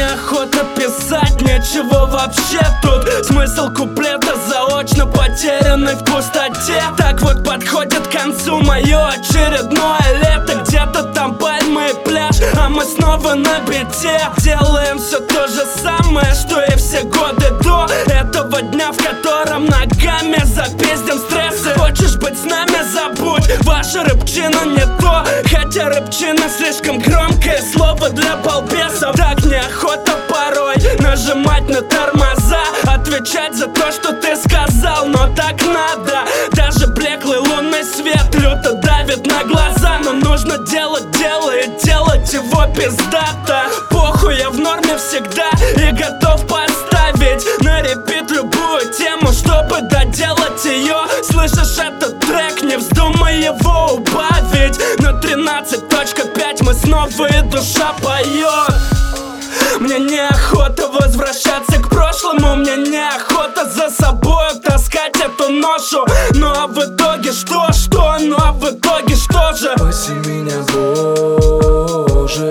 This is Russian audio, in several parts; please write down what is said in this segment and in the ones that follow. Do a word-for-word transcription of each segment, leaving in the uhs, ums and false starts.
неохота писать, нечего вообще тут. Смысл куплета заочно потерянный в пустоте. Так вот подходит к концу мое очередное лето. Где-то там пальмы и пляж, а мы снова на бите. Делаем все то же самое, что и все годы до этого дня, в котором ногами запиздим стрессы. Хочешь быть с нами, забудь, ваша рыбчина не то. Хотя рыбчина слишком громкое слово для балбесов. Так неохота порой нажимать на тормоза, отвечать за то, что ты сказал, но так надо. Даже блеклый лунный свет люто давит на глаза, но нужно делать дело и делать его пиздато. Похуй, я в норме всегда и готов поставить на репит любую тему, чтобы доделать ее. Слышишь этот трек, не вздумай его убавить. На тринадцать точка пять мы снова и душа поет. Мне неохота возвращаться к прошлому, мне неохота за собой таскать эту ношу. Ну а в итоге что, что, ну а в итоге что же? Спаси меня, Боже.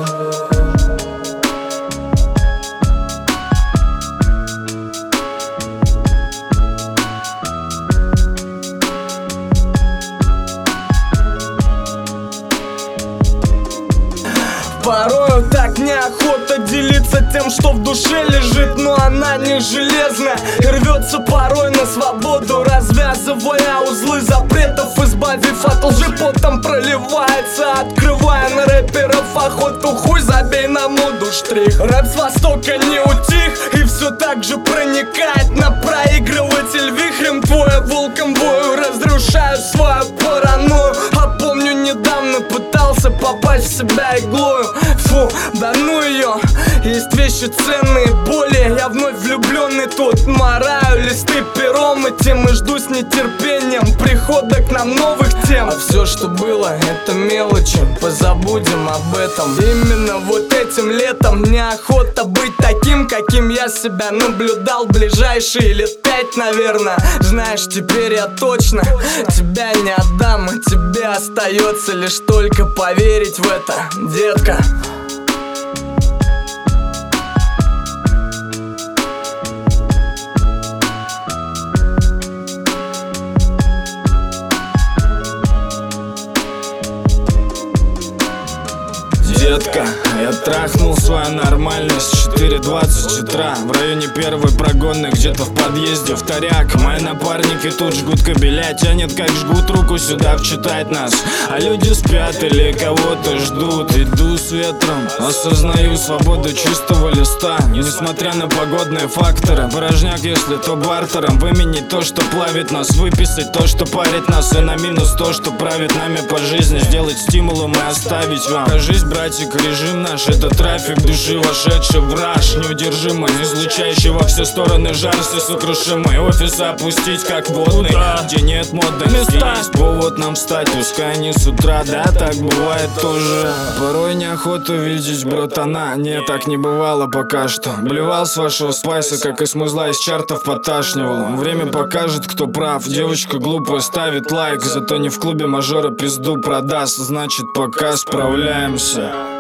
Порою так неохота делиться тем, что в душе лежит, но она не железная и рвется порой на свободу, развязывая узлы запретов, избавив от лжи, потом проливается, открывая на рэперов охоту. Хуй забей на моду штрих. Рэп с востока не утих и все так же проникает на проигрыватель вихрем. Твое волком вою, разрушаю свою паранойю. А помню, недавно пытался попасть в себя иглою. Фу, да ну ее. Есть вещи ценные, более. Я вновь влюбленный тут, мораю листы пером, и темы жду с нетерпением прихода к нам новых тем. А все, что было, это мелочи, позабудем об этом. Именно вот этим летом неохота быть таким, каким я себя наблюдал ближайшие лет пять, наверное. Знаешь, теперь я точно тебя не отдам, и тебе остается лишь только поверить в это, детка. Детка, я трахнул свою нормальность в четыре двадцать утра в районе первой прогонной, где-то в подъезде вторяк. Мои напарники тут жгут кабеля, тянет как жгут руку сюда вчитать нас. А люди спят или кого-то ждут. Иду с ветром, осознаю свободу чистого листа. Несмотря на погодные факторы, порожняк, если то бартером. Выменить то, что плавит нас, выписать то, что парит нас, и на минус то, что правит нами по жизни. Сделать стимулом и оставить вам. Кажись, братик, режим наш — это трафик души, вошедший в раж неудержимый, излучающий во все стороны жар всесокрушимый. Офис опустить как водный, где нет модности. Есть повод нам встать, пускай не с утра, да, так бывает тоже. Порой неохота видеть братана, не, так не бывало пока что. Блевал с вашего спайса, как из музла из чартов поташнивал. Время покажет, кто прав. Девочка глупая ставит лайк, зато не в клубе мажора пизду продаст. Значит, пока справляемся.